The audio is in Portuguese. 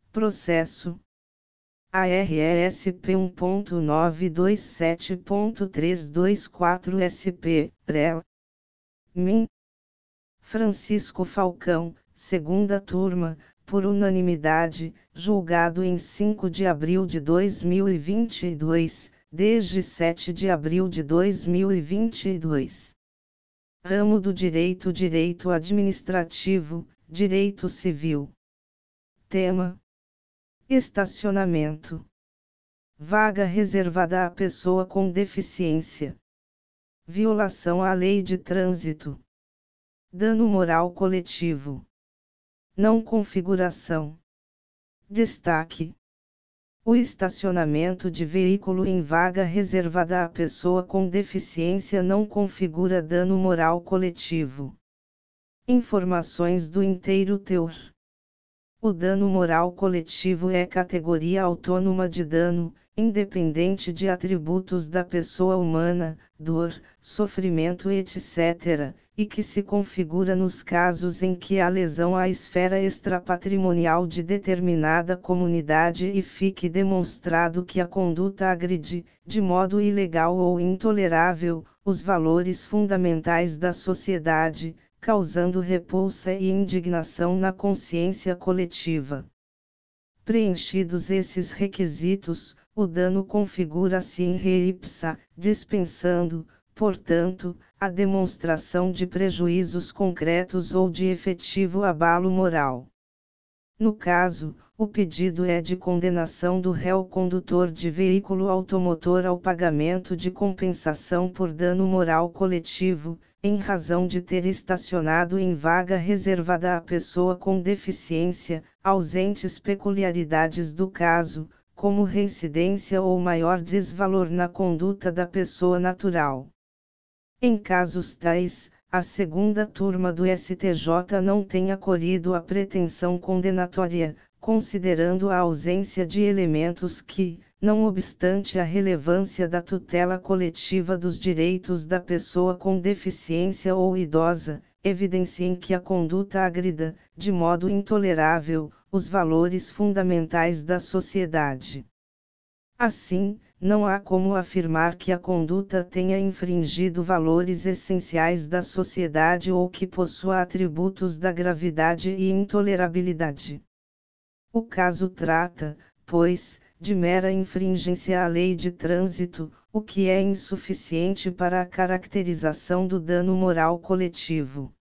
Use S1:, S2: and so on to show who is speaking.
S1: Processo ARESP 1.927.324 SP, PREL. MIM. Francisco Falcão, segunda turma, por unanimidade, julgado em 5 de abril de 2022, desde 7 de abril de 2022. Ramo do Direito: Direito Administrativo, Direito Civil. Tema: estacionamento. Vaga reservada à pessoa com deficiência. Violação à lei de trânsito. Dano moral coletivo. Não configuração. Destaque: o estacionamento de veículo em vaga reservada à pessoa com deficiência não configura dano moral coletivo. Informações do inteiro teor. O dano moral coletivo é categoria autônoma de dano, independente de atributos da pessoa humana, dor, sofrimento, etc., e que se configura nos casos em que há lesão à esfera extrapatrimonial de determinada comunidade e fique demonstrado que a conduta agride, de modo ilegal ou intolerável, os valores fundamentais da sociedade, causando repulsa e indignação na consciência coletiva. Preenchidos esses requisitos, o dano configura-se in re ipsa, dispensando, portanto, a demonstração de prejuízos concretos ou de efetivo abalo moral. No caso, o pedido é de condenação do réu condutor de veículo automotor ao pagamento de compensação por dano moral coletivo, em razão de ter estacionado em vaga reservada à pessoa com deficiência, ausentes peculiaridades do caso, como reincidência ou maior desvalor na conduta da pessoa natural. Em casos tais, a segunda turma do STJ não tem acolhido a pretensão condenatória, considerando a ausência de elementos que, não obstante a relevância da tutela coletiva dos direitos da pessoa com deficiência ou idosa, evidenciem que a conduta agrida, de modo intolerável, os valores fundamentais da sociedade. Assim, não há como afirmar que a conduta tenha infringido valores essenciais da sociedade ou que possua atributos da gravidade e intolerabilidade. O caso trata, pois, de mera infringência à lei de trânsito, o que é insuficiente para a caracterização do dano moral coletivo.